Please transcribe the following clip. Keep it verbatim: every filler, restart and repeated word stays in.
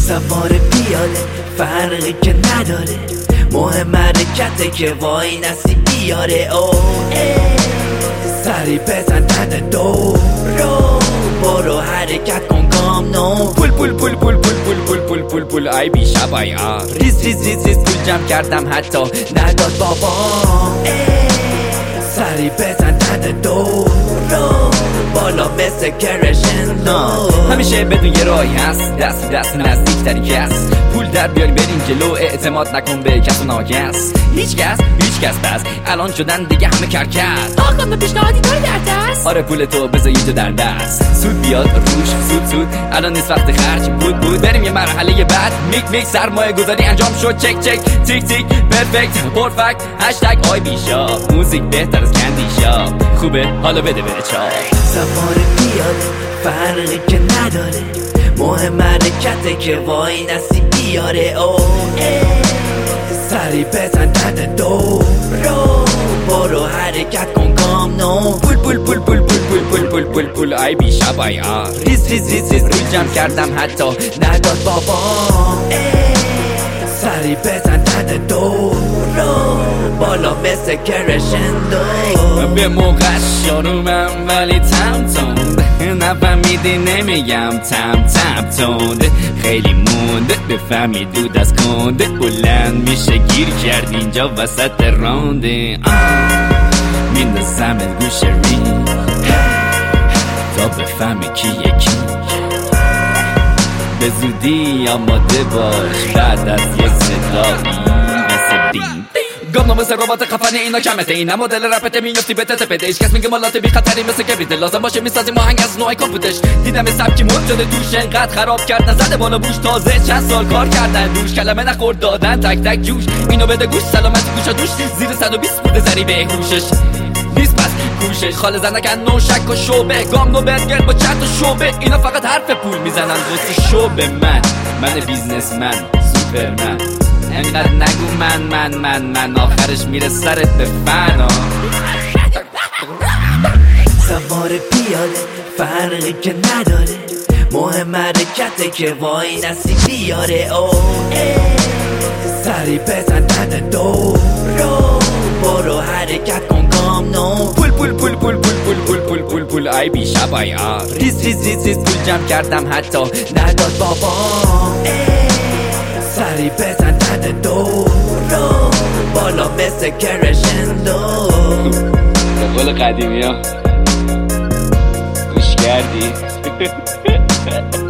سوار پیاده فرقی که نداره، مهم حرکته که وای نسی بیاره. او سری بزن تن دو رو، برو حرکت کن گام نو. پول پول پول پول پول پول پول پول پول پول ای بی شبایا ریز ریز ریز ریز پول جمع کردم حتی نداد بابا. سری بزن تن دو رو، بالا مثل کرشندو. همیشه بدون یه راهی هست، دست دست نزدیک تری کس. پول در بیاریم بریم جلو، اعتماد نکن به کس و ناکس. هیچ کس هیچ کس بس الان شدن دیگه همه کرکس. آقا به پیشنهادی داری در دست؟ آره پول تو بذار یه جا در دست، سود بیاد روش سود سود. الان نیست وقت خرج بود بود، بریم یه مرحله بعد. میک میک سرمایه گذاری انجام شد، چک چک تیک تیک پرفکت پرفکت. هشتگ آی بی شاپ، موزیک بهتر از کندی شاپ. خوبه حالا بده بره چاپ. سوار پیاده فرقی که نداره، مهم حرکته که وای نسی بیاره. او سری بزن تن دو رو، برو حرکت کن گام نو. پول پول پول پول پول پول پول پول پول پول ای بی شبایا ریز ریز ریز ریز پول جمع کردم حتی نداد بابا. سری بزن تن دو رو، بالا مثل کرشندو. به موقع شروعم ولی تم تند، نفهمیدی نمیگم تم تم تند. خیلی مونده بفهمی دود از کنده، بلند میشه گیر کرد اینجا وسط رانده. میندازم گوش ری تا بفهمی کی یکی. به زودی آماده باش بعد از یک صدایی مثل بیم. گام ناموز ربات خفنی اینا کمته، اینا مدل رپته میفتی به تته. هیچ کس میگه مالات بی خطری مثل کبریت، لازم باشه میسازیم آهنگ از نوع کاپوتش. دیدم سبکی مد شده توش، انقدر خراب کرد نزده بالا بوش. تازه چند سال کار کردن دوش، کلمه نخورد دادن تک تک جوش. اینو بده گوش سلامتی گوشا دوش، زیر صد و بیست بوده زری به هوشش نیست بس کوشش. خال زنکن نو شک و شوبه، گام نو برگر با چند و شوبه. اینا فقط حرف پول میزنن واسه شوبه. من من بیزنسمن سوپرمن، انقدر نگو من من من من، آخرش میره سرت به فنا. سوار پیاده فرقی که نداره، مهم حرکته که وای نسی بیاره. او سری بزن تن دو رو، برو حرکت کن گام نو. پول پول پول پول پول پول پول پول پول پول ای بی شبایا ریز ریز ریز ریز پول جمع کردم حتی نداد بابا. سری بزن تن دو رو، بالا مثل کرشندو. به قول قدیمی ها گوش کردی؟